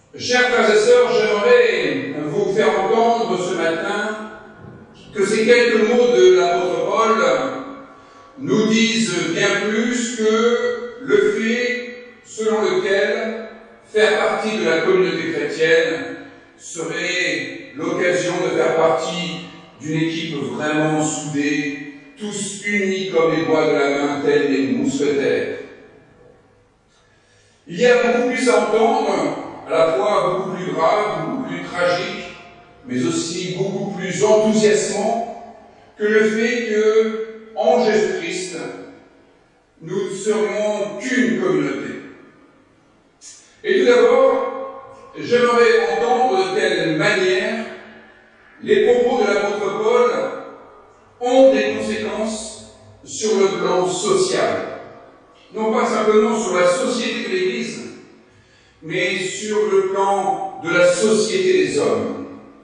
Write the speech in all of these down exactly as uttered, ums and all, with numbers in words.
Chers frères et sœurs, j'aimerais vous faire entendre ce matin que ces quelques mots de l'apôtre Paul nous disent bien plus que le fait selon lequel faire partie de la communauté chrétienne serait l'occasion de faire partie d'une équipe vraiment soudée, tous unis comme les doigts de la main, tels les mousquetaires. Il y a beaucoup plus à entendre, à la fois beaucoup plus grave, beaucoup plus tragique, mais aussi beaucoup plus enthousiasmant que le fait que, en Jésus-Christ, nous ne serions qu'une communauté. Et tout d'abord, j'aimerais entendre de quelle manière les propos de l'apôtre Paul ont des conséquences sur le plan social. Non pas simplement sur la société de l'Église, mais sur le plan de la société des hommes.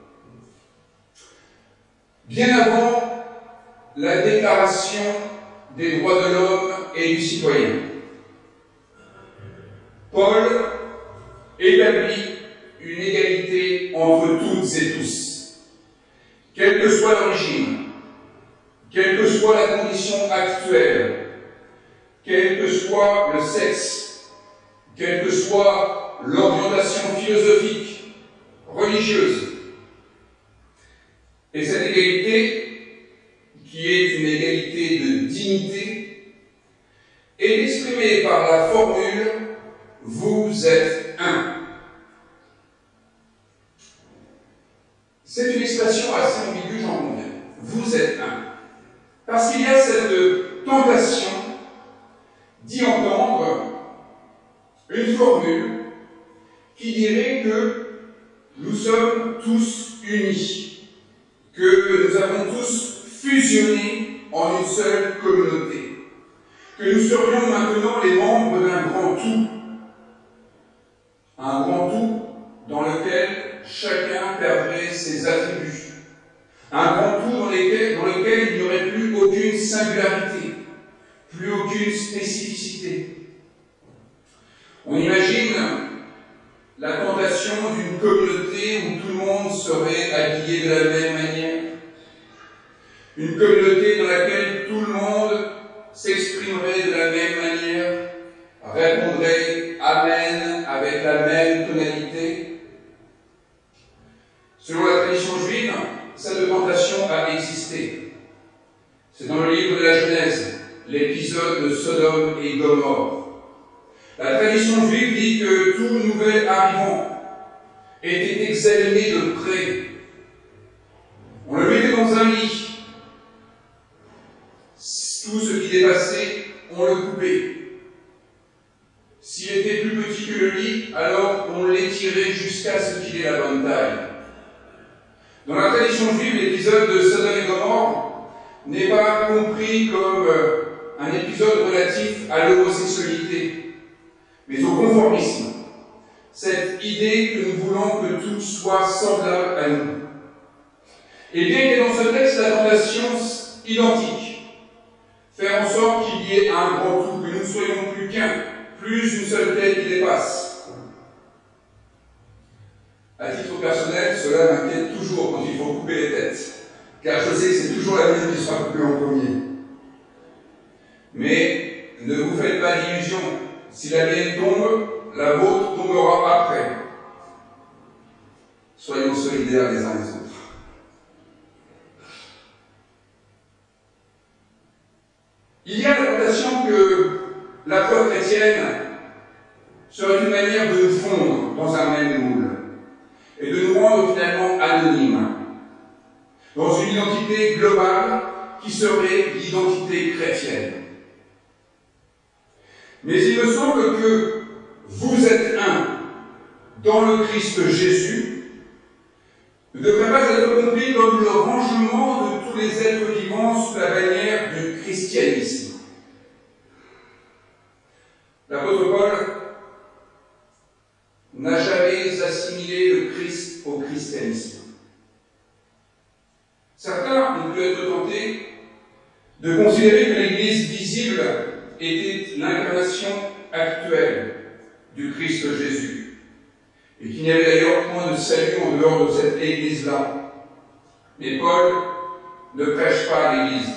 Bien avant la déclaration des droits de l'homme et du citoyen, Paul établit une égalité entre toutes et tous, quelle que soit l'origine, quelle que soit la condition actuelle, quel que soit le sexe, quelle que soit l'orientation philosophique, religieuse. Et cette égalité, qui est une égalité de dignité, est exprimée par la formule « vous êtes un ». C'est une expression assez ambiguë, j'en conviens. Vous êtes un. Parce qu'il y a cette tentation d'y entendre une formule qui dirait que nous sommes tous unis, que nous avons tous fusionné en une seule communauté, que nous serions maintenant les membres d'un grand tout, un grand tout dans lequel chacun perdrait ses attributs, un grand tout dans lequel, dans lequel il n'y aurait plus aucune singularité, plus aucune spécificité. On imagine la tentation d'une communauté où tout le monde serait habillé de la même manière, une communauté dans laquelle tout le monde s'exprimerait de la même manière, répondrait « Amen » avec la même tonalité. Selon la tradition juive, cette tentation a existé. C'est dans le livre de la Genèse, l'épisode de Sodome et Gomorrhe. La tradition juive dit que tout nouvel arrivant était examiné de près. On le mettait dans un lit. Tout ce qui dépassait, on le coupait. S'il était plus petit que le lit, alors on l'étirait jusqu'à ce qu'il ait la bonne taille. Dans la tradition juive, l'épisode de Sodome et Gomorrhe n'est pas compris comme un épisode relatif à l'homosexualité, mais au conformisme. Cette idée que nous voulons que tout soit semblable à nous. Et bien qu'il y ait dans ce texte la tentation identique, faire en sorte qu'il y ait un grand tout, que nous ne soyons plus qu'un, plus une seule tête qui dépasse. À titre personnel, cela m'inquiète toujours quand il faut couper les têtes, car je sais que c'est toujours la mienne qui sera coupée en premier. Mais ne vous faites pas d'illusions. Si la mienne tombe, la vôtre tombera après. Soyons solidaires les uns les autres. Il y a la tentation que la foi chrétienne serait une manière de nous fondre dans un même moule et de nous rendre finalement anonymes dans une identité globale qui serait l'identité chrétienne. Mais il me semble que vous êtes un dans le Christ Jésus ne devrait pas être compris comme le rangement de tous les êtres vivants sous la bannière du christianisme. L'apôtre Paul n'a jamais assimilé le Christ au christianisme. Certains ont pu être tentés de considérer que l'Église visible était l'incarnation actuelle du Christ Jésus, et qu'il n'y avait d'ailleurs point de salut en dehors de cette Église-là. Mais Paul ne prêche pas l'Église.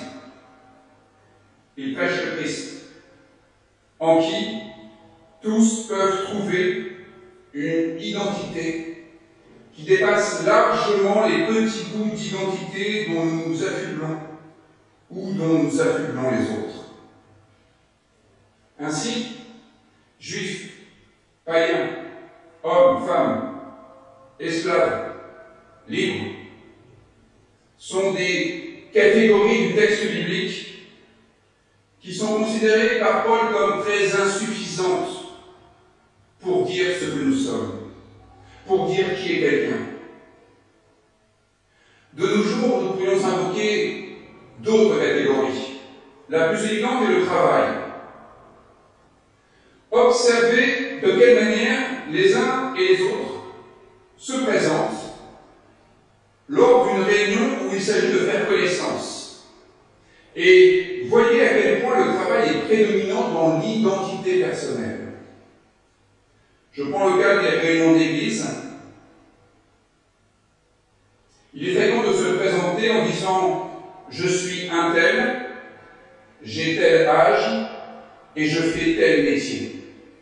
Il prêche le Christ, en qui tous peuvent trouver une identité qui dépasse largement les petits bouts d'identité dont nous nous affublons ou dont nous affublons les autres. Ainsi, juifs, païens, hommes, femmes, esclaves, libres, sont des catégories du texte biblique qui sont considérées par Paul comme très insuffisantes pour dire ce que nous sommes, pour dire qui est quelqu'un. De nos jours, nous pourrions invoquer d'autres catégories. La plus évidente est le travail. Observez de quelle manière les uns et les autres se présentent lors d'une réunion où il s'agit de faire connaissance. Et voyez à quel point le travail est prédominant dans l'identité personnelle. Je prends le cas des réunions d'église. Il est fréquent de se présenter en disant « Je suis un tel, j'ai tel âge et je fais tel métier ».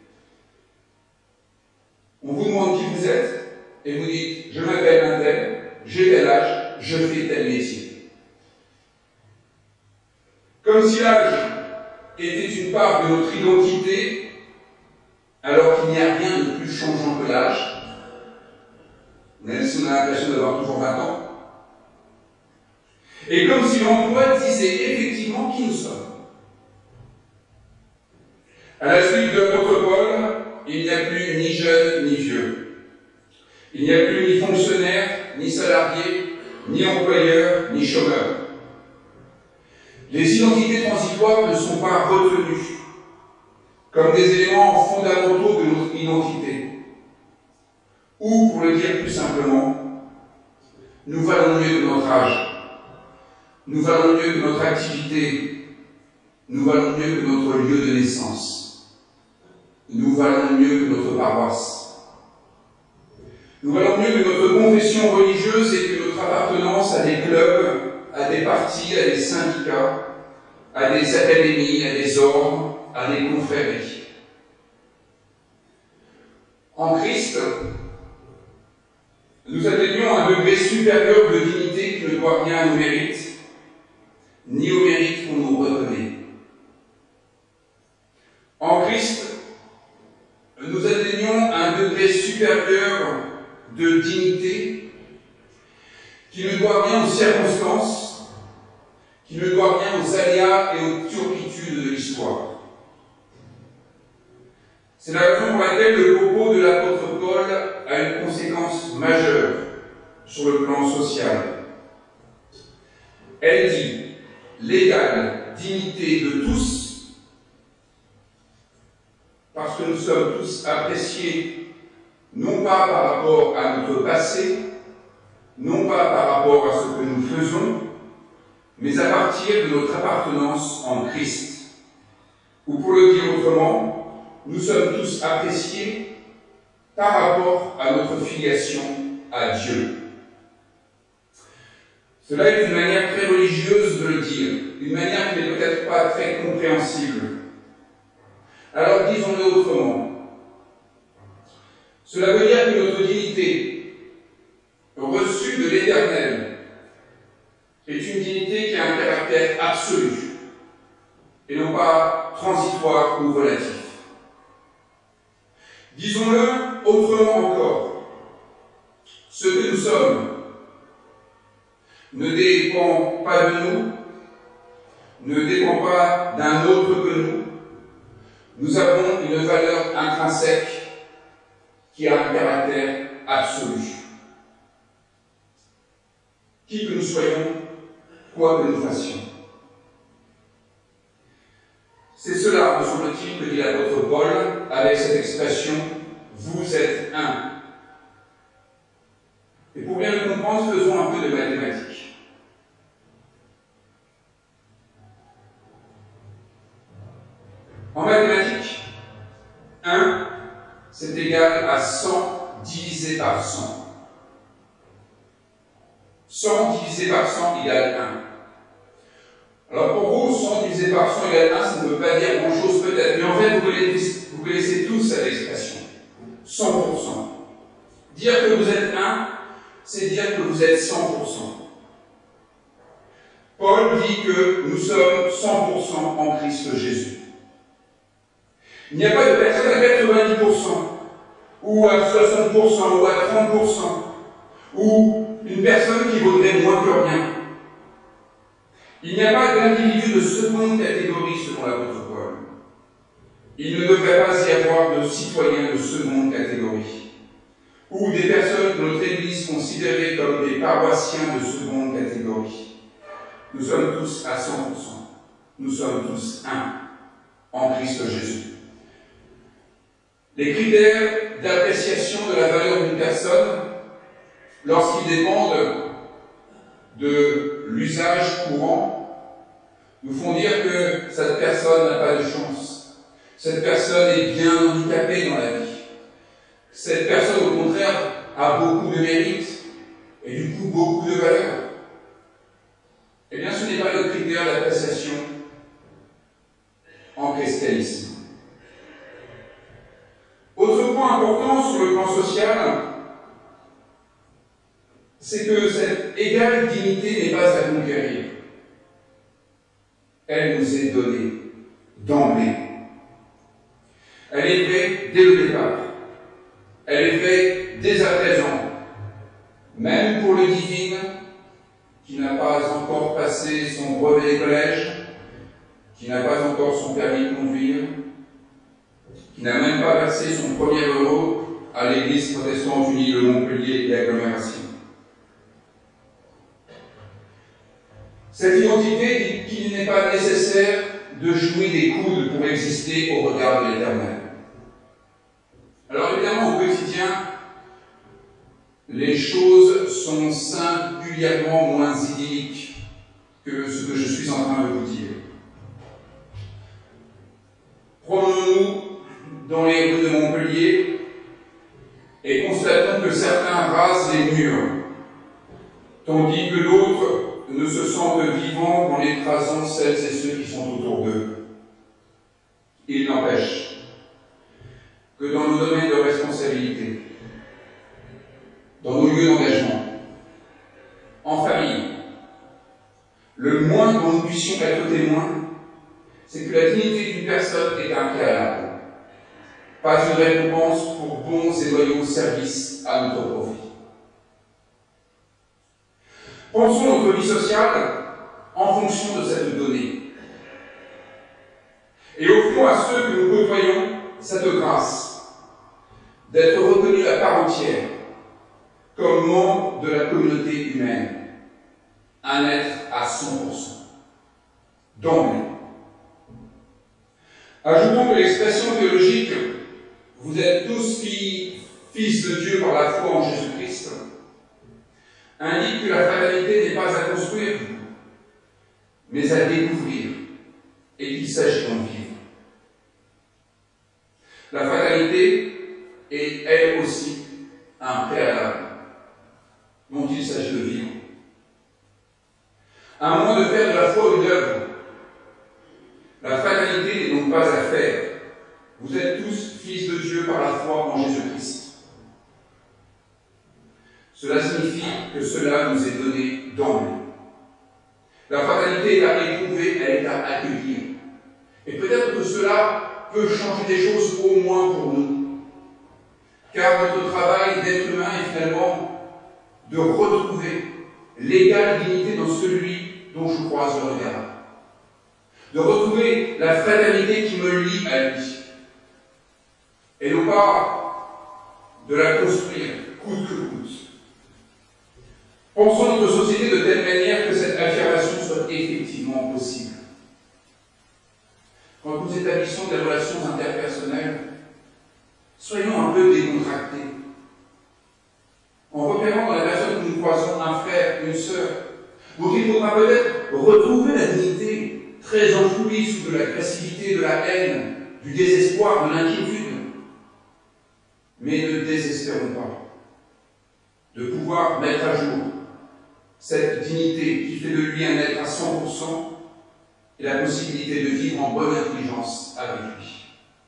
On vous demande qui vous êtes et vous dites « Je m'appelle un tel, j'ai tel âge, je fais tel métier ». Comme si l'âge était une part de notre identité, alors qu'il n'y a rien de plus changeant que l'âge, même si on a l'impression d'avoir toujours vingt ans. Et comme si l'emploi disait effectivement qui nous sommes. À la suite de l'apôtre Paul, il n'y a plus ni jeune ni vieux. Il n'y a plus ni fonctionnaire, ni salarié, ni employeur, ni chômeur. Les identités transitoires ne sont pas retenues comme des éléments fondamentaux de notre identité. Ou, pour le dire plus simplement, nous valons mieux que notre âge, nous valons mieux que notre activité, nous valons mieux que notre lieu de naissance, nous valons mieux que notre paroisse, nous valons mieux que notre confession religieuse et que notre appartenance à des clubs, à des partis, à des syndicats, à des académies, à des ordres, à des confréries. En Christ, nous atteignons un degré supérieur de dignité qui ne doit rien à nos mérites, ni aux mérites qu'on nous reconnaît. En Christ, nous atteignons un degré supérieur de dignité qui ne doit rien aux circonstances, qui ne doit rien aux aléas et aux turpitudes de l'histoire. C'est la raison pour laquelle le propos de l'apôtre Paul a une conséquence majeure sur le plan social. Elle dit l'égale dignité de tous, parce que nous sommes tous appréciés non pas par rapport à notre passé, non pas par rapport à ce que nous faisons, mais à partir de notre appartenance en Christ. Ou pour le dire autrement, nous sommes tous appréciés par rapport à notre filiation à Dieu. Cela est une manière très religieuse de le dire, une manière qui n'est peut-être pas très compréhensible. Alors disons-le autrement. Cela veut dire que notre dignité, reçue de l'Éternel, est une dignité qui a un caractère absolu, et non pas transitoire ou relatif. Disons-le autrement encore. Ce que nous sommes ne dépend pas de nous, ne dépend pas d'un autre que nous. Nous avons une valeur intrinsèque qui a un caractère absolu. Qui que nous soyons, quoi que nous fassions. C'est cela, me semble-t-il, que dit l'apôtre Paul avec cette expression « vous êtes un ». Et pour bien le comprendre, faisons un peu de mathématiques. En mathématiques, un, c'est égal à cent divisé divisé par cent. cent divisé par cent égale un. Alors pour vous, cent divisé par cent égale un, ça ne veut pas dire grand-chose peut-être, mais en fait, vous connaissez, vous connaissez tous cette expression. cent pour cent. Dire que vous êtes un, c'est dire que vous êtes cent pour cent. Paul dit que nous sommes cent pour cent en Christ Jésus. Il n'y a pas de personne à quatre-vingt-dix pour cent, ou à soixante pour cent, ou à trente pour cent, ou une personne qui vaudrait moins que rien. Il n'y a pas d'individu de seconde catégorie selon l'apôtre Paul. Il ne devrait pas y avoir de citoyens de seconde catégorie, ou des personnes de notre Église considérées comme des paroissiens de seconde catégorie. Nous sommes tous à cent pour cent. Nous sommes tous un en Christ Jésus. Les critères d'appréciation de la valeur d'une personne, lorsqu'ils dépendent de l'usage courant, nous font dire que cette personne n'a pas de chance. Cette personne est bien handicapée dans la vie. Cette personne, au contraire, a beaucoup de mérite et du coup beaucoup de valeur. Eh bien, ce n'est pas le critère d'appréciation en christianisme. Autre point important sur le plan social, c'est que cette égale dignité n'est pas à conquérir. Elle nous est donnée d'emblée. Elle est vraie dès le départ. Elle est vraie dès à présent. Même pour le divin, qui n'a pas encore passé son brevet collège, qui n'a pas encore son permis de conduire, qui n'a même pas versé son premier euro à l'église protestante unie de Montpellier et l'agglomération. Cette identité dit qu'il n'est pas nécessaire de jouer des coudes pour exister au regard de l'Éternel. Alors évidemment, au quotidien, les choses sont singulièrement moins idylliques que ce que je suis en train de vous dire. Promenons-nous dans les rues de Montpellier et constatons que certains rasent les murs, tandis que d'autres ne se sentent vivants en écrasant celles et ceux qui sont autour d'eux. Il n'empêche que dans nos domaines de responsabilité, dans nos lieux d'engagement, en famille, le moins dont nous puissions être témoins, c'est que la dignité d'une personne est un préalable, pas une récompense pour bons et loyaux services à notre profit. Pensons notre vie sociale en fonction de cette donnée. Et offrons à ceux que nous côtoyons cette grâce d'être reconnus à part entière comme membre de la communauté humaine, un être à cent pour cent, d'emblée. Ajoutons que l'expression théologique « Vous êtes tous filles, fils de Dieu par la foi en Jésus-Christ » indique que la fatalité n'est pas à construire, mais à découvrir, et qu'il s'agit d'en vivre. La fatalité est, elle aussi, un préalable dont il s'agit de vivre. À moins de faire de la foi une œuvre, la fatalité n'est donc pas à faire. Vous êtes tous fils de Dieu par la foi en Jésus-Christ. Cela signifie que cela nous est donné d'emblée. La fatalité est à éprouver, elle est à accueillir. Et peut-être que cela peut changer des choses au moins pour nous. Car notre travail d'être humain est finalement de retrouver l'égale dignité dans celui dont je croise le regard. De retrouver la fraternité qui me lie à lui. Et non pas de la construire coûte que coûte. Pensons notre société de telle manière que cette affirmation soit effectivement possible. Quand nous établissons des relations interpersonnelles, soyons un peu décontractés. En repérant dans la personne que nous croisons un frère, une sœur, dont il faudra peut-être retrouver la dignité, très enfouie sous de l'agressivité, de la haine, du désespoir, de l'inquiétude. Mais ne désespérons pas. pouvoir mettre à jour cette dignité qui fait de lui un être à cent pour cent et la possibilité de vivre en bonne intelligence avec lui.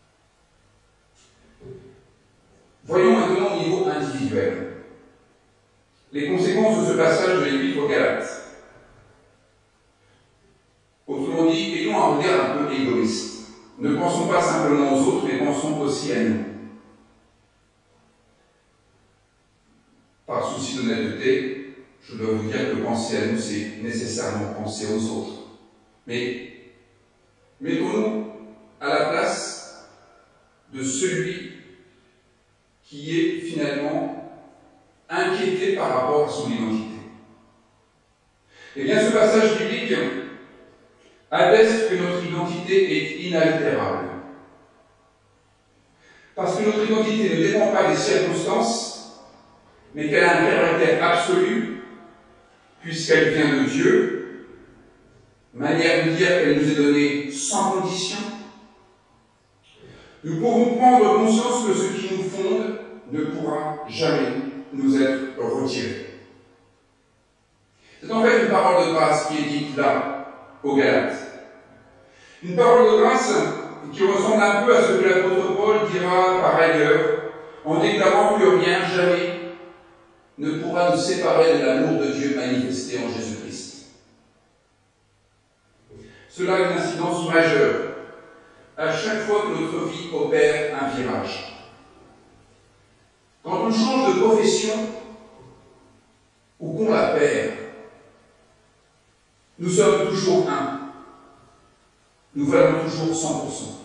Voyons maintenant au niveau individuel les conséquences de ce passage de l'Épître aux Galates. Autrement dit, ayons un regard un peu égoïste. Ne pensons pas simplement aux autres, mais pensons aussi à nous. Par souci d'honnêteté, je dois vous dire que penser à nous, c'est nécessairement penser aux autres. Mais mettons-nous à la place de celui qui est finalement inquiété par rapport à son identité. Eh bien, ce passage biblique atteste que notre identité est inaltérable. Parce que notre identité ne dépend pas des circonstances, mais qu'elle a un caractère absolu, puisqu'elle vient de Dieu, manière de dire qu'elle nous est donnée sans condition. Nous pouvons prendre conscience que ce qui nous fonde ne pourra jamais nous être retiré. C'est en fait une parole de grâce qui est dite là, aux Galates. Une parole de grâce qui ressemble un peu à ce que l'apôtre Paul dira par ailleurs, en déclarant que rien, jamais, ne pourra nous séparer de l'amour de Dieu manifesté en Jésus-Christ. Cela a une incidence majeure à chaque fois que notre vie opère un virage. Quand on change de profession ou qu'on la perd, nous sommes toujours un. Nous valons toujours cent pour cent.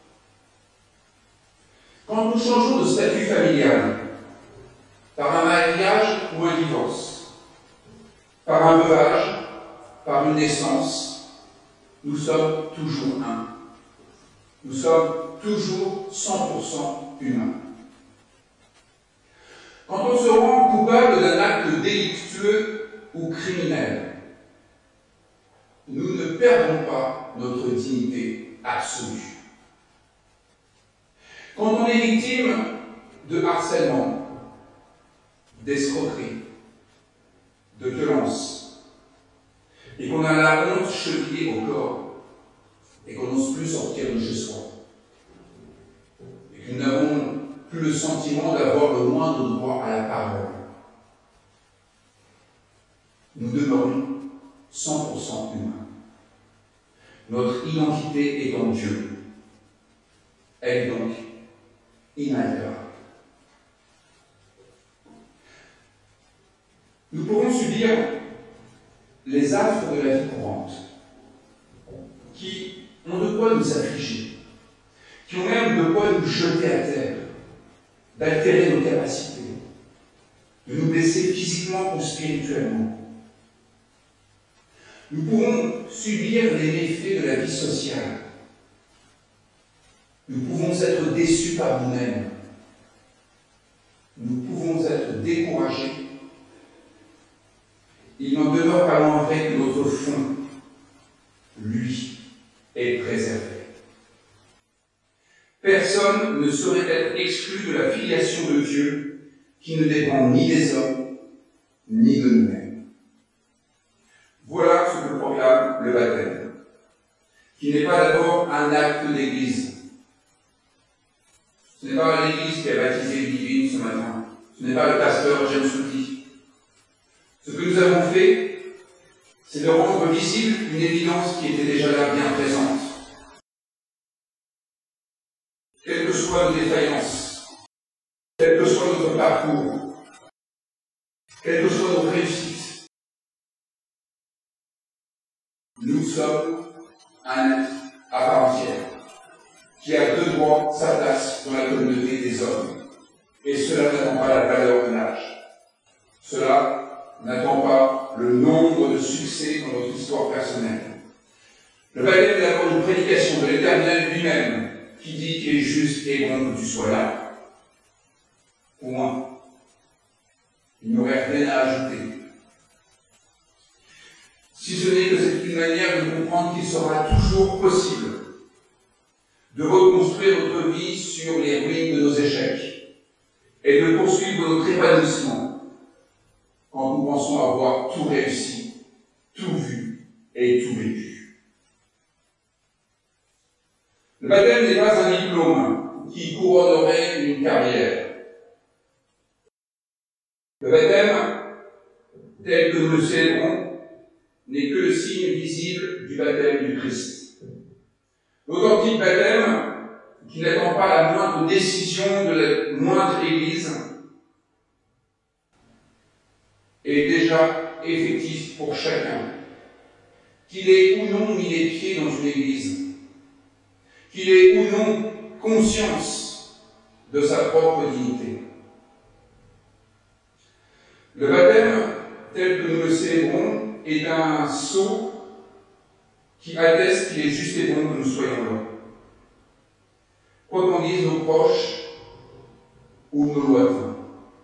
Quand nous changeons de statut familial, par un mariage ou un divorce, par un veuvage, par une naissance, nous sommes toujours un. Nous sommes toujours cent pour cent humains. Quand on se rend coupable d'un acte délictueux ou criminel, nous ne perdons pas notre dignité absolue. Quand on est victime de harcèlement, d'escroquerie, de violence, et qu'on a la honte chevillée au corps, et qu'on n'ose plus sortir de chez soi, et que nous n'avons plus le sentiment d'avoir le moindre droit à la parole, nous demeurons cent pour cent humains. Notre identité est en Dieu. Elle est donc inaltérable. Nous pouvons subir les affres de la vie courante, qui ont de quoi nous affliger, qui ont même de quoi nous jeter à terre, d'altérer nos capacités, de nous blesser physiquement ou spirituellement. Nous pouvons subir les méfaits de la vie sociale. Nous pouvons être déçus par nous-mêmes. Nous pouvons être découragés. Il n'en demeure pas moins vrai que notre fond, lui, est préservé. Personne ne saurait être exclu de la filiation de Dieu qui ne dépend ni des hommes, ni de nous-mêmes. Voilà ce que proclame le baptême, qui n'est pas d'abord un acte d'Église. Ce n'est pas l'Église qui a baptisé Ludivine ce matin. Ce n'est pas le pasteur James Souti. Ce que nous avons fait, c'est de rendre visible une évidence qui était déjà là, bien présente. Quelles que soient nos défaillances, quel que soit notre parcours, quelles que soient nos réussites, nous sommes un être à part entière, qui a de droit sa place dans la communauté des hommes. Et cela n'attend pas la valeur de l'âge. Cela n'attend pas le nombre de succès dans notre histoire personnelle. Le baptême est d'abord une prédication de l'Éternel lui-même, qui dit qu'il est juste et bon que tu sois là. Au moins, il n'y aurait rien à ajouter. Si ce n'est que c'est une manière de comprendre qu'il sera toujours possible de reconstruire notre vie sur les ruines de nos échecs et de poursuivre notre épanouissement quand nous pensons avoir tout réussi, tout vu et tout vécu. Le baptême n'est pas un diplôme qui couronnerait une carrière. Le baptême, tel que nous le célébrons, n'est que le signe visible du baptême du Christ. L'authentique baptême, qui n'attend pas la moindre décision de la moindre Église, est déjà effectif pour chacun, qu'il ait ou non mis les pieds dans une Église, qu'il ait ou non conscience de sa propre dignité. Le baptême, tel que nous le célébrons, est un sceau qui atteste qu'il est juste et bon que nous soyons là. Quoi qu'en disent nos proches ou nos lointains.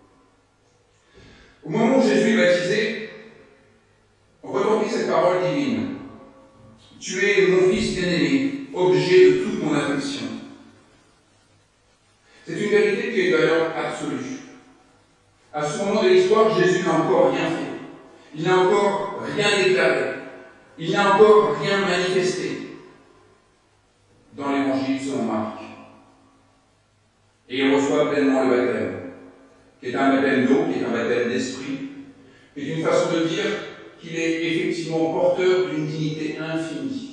Au moment où Jésus est baptisé, on retentit cette parole divine. Tu es mon fils bien-aimé, objet de toute mon affection. C'est une vérité qui est d'ailleurs absolue. À ce moment de l'histoire, Jésus n'a encore rien fait. Il n'a encore rien déclaré. Il n'a encore rien manifesté dans l'évangile selon Marc. Et il reçoit pleinement le baptême, qui est un baptême d'eau, qui est un baptême d'esprit, qui est une façon de dire qu'il est effectivement porteur d'une dignité infinie.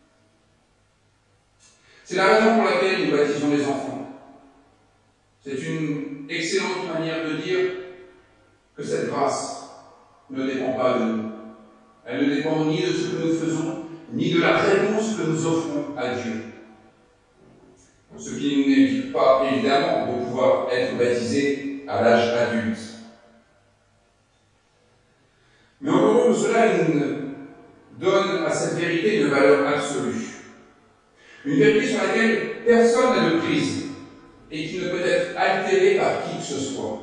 C'est la raison pour laquelle nous baptisons les enfants. C'est une excellente manière de dire que cette grâce ne dépend pas de nous. Elle ne dépend ni de ce que nous faisons, ni de la réponse que nous offrons à Dieu. Ce qui ne nous évite pas, évidemment, de pouvoir être baptisés à l'âge adulte. Mais encore que cela donne à cette vérité une valeur absolue. Une vérité sur laquelle personne n'a de prise et qui ne peut être altérée par qui que ce soit.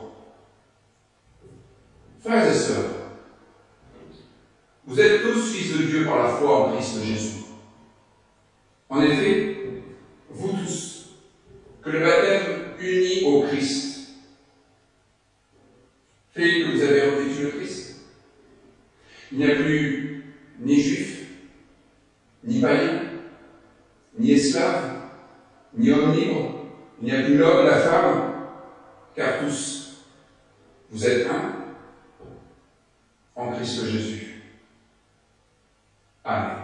Frères et sœurs, vous êtes tous fils de Dieu par la foi en Christ Jésus. En effet, vous tous, que le baptême uni au Christ fait que vous avez revêtu le Christ. Il n'y a plus ni juif, ni païen, ni esclave, ni homme libre, il n'y a plus l'homme, la femme, car tous, vous êtes un en Christ Jésus. Amen.